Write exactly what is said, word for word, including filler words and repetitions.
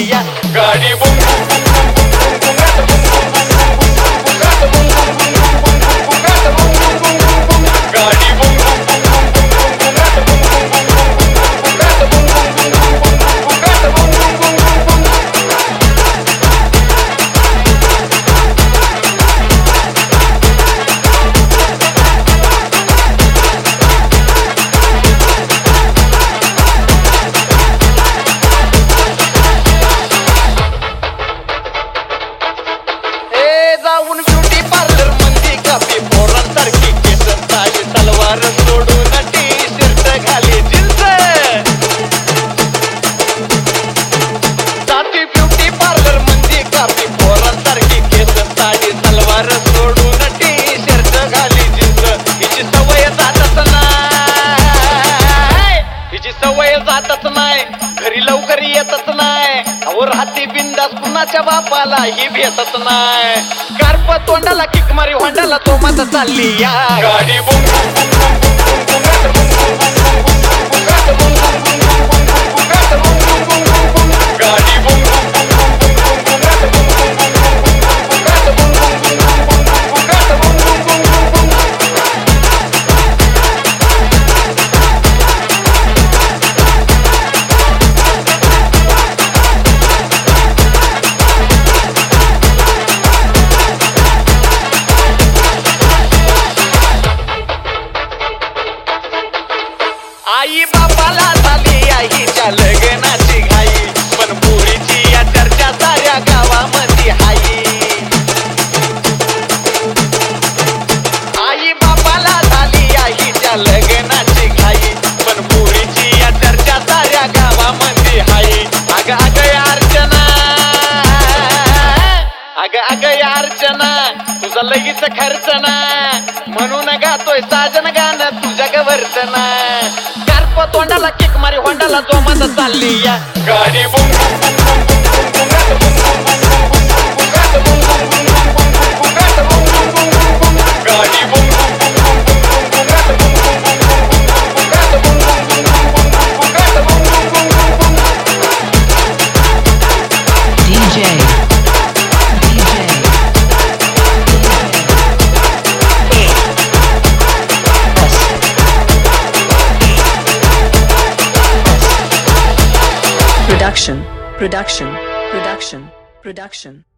या गाडी बुम बुम बुम बुम बुम बुम बुम गाडी बुम ब्युटी पार्लर मंदी कापी पोरांसारखी केस ताई तलवार सोडून टी शर्ट घाली जीन्स जाती ब्युटी पार्लर मंदी कापी पोरांसारखी केस ताई तलवार सोडून टी शर्ट घाली जीन्स हिची सवय जातच नाही हिची सवय जातच नाही घरी लवकर येतच नाही अहो राहती बिंदास कुणाच्या बापाला ही भेटत नाही कार्प तोंडाला किक मारी होंडाला तो माता चालली या गाडी बुम बुम बुम गाडी बुम आई बापाला झाली आईच्या लग्नाची घाई पण पोरीची या चर्चा साऱ्या गावामध्ये हाई आई बापाला झाली आईच्या लग्नाची घाई पण पोरीची या चर्चा साऱ्या गावामध्ये हाई अग अग अर्चना अग अग अर्चना तुझा लगीच खर्च ना म्हणून गातोय साजन गाणं तुझ्या गवर्तना तोंडाला किक मारी होंडाला तो माझा चालली या गाडी बुम गाडी बुम DJ Production, production, production, production.